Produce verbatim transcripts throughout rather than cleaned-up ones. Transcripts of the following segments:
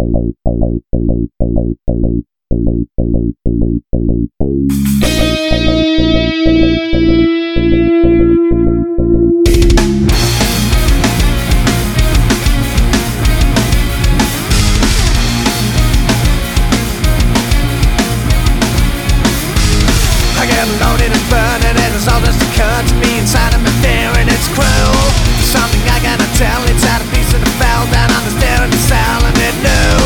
I get loaded and burning, and it's all just occurred to me inside of my fear, and it's cruel. Something I gotta tell, inside a piece of the fell down on the stair in the cell, and it knew.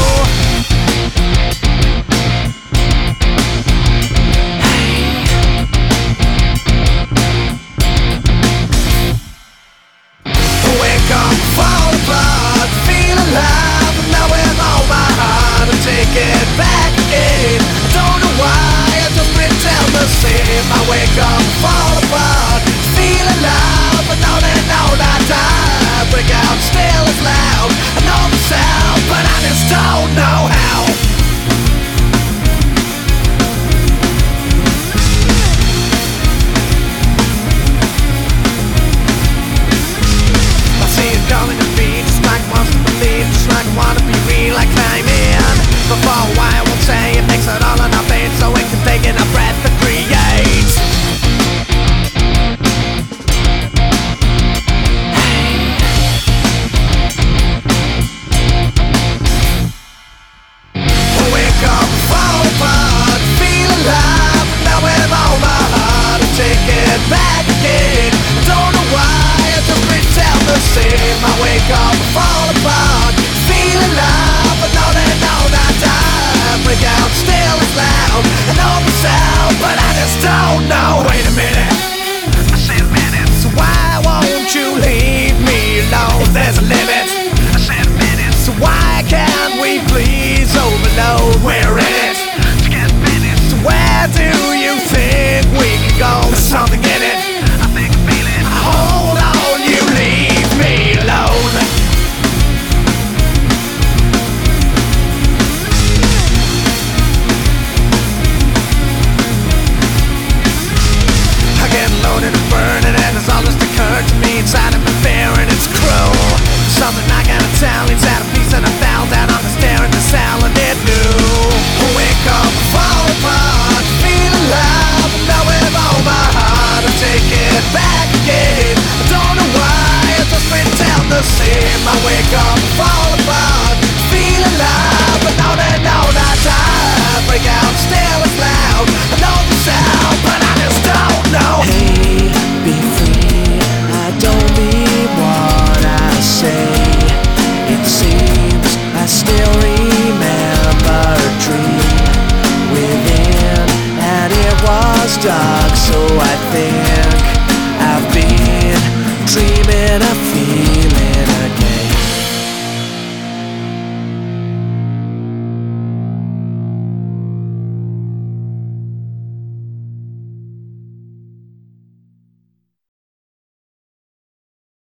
Wake up, fall apart, feel alive, and now with all my heart, and take it back again. I don't know why, I just pretend the same. I wake up, fall apart, feel alive, but now they know that I break out still as loud. I know the sound, but I just don't know how. I see it coming to be, just like wants to believe, just like wanna be real, like I'm in. Before why I won't say it makes it all or nothing, so it can take in a breath to create. Wake up, fall apart, feel alive, now with all my heart, and take it back again. I don't know why, I just pretend the same. I wake up, fall apart, feel alive, but now they know that I break out still as loud. I know the sound, but I just don't know. Wait a minute, I said a minute. So why won't you leave me alone? There's a limit, I said a minute. So why can't we please overload? We're in it to get minutes. So where do you think we can go? There's something in it, I think I feel it. Hold on, you leave me alone. I get loaded and burning, and it's all just occurred to me inside of my fear, and it's cruel. Something I gotta tell, inside a piece, and I fell down on the stair in the cell, and it knew. Wake up, fall apart, feel alive, now with all my heart, I take it back again. I don't know why, I just pretend the same. I wake up, fall apart, feel alive, but now they know that I break out still as loud. I know the sound, but I just don't know. Hey, be free, I don't mean what I say. It seems I still remember a dream within, and it was dark, so I think I've been dreaming a feeling.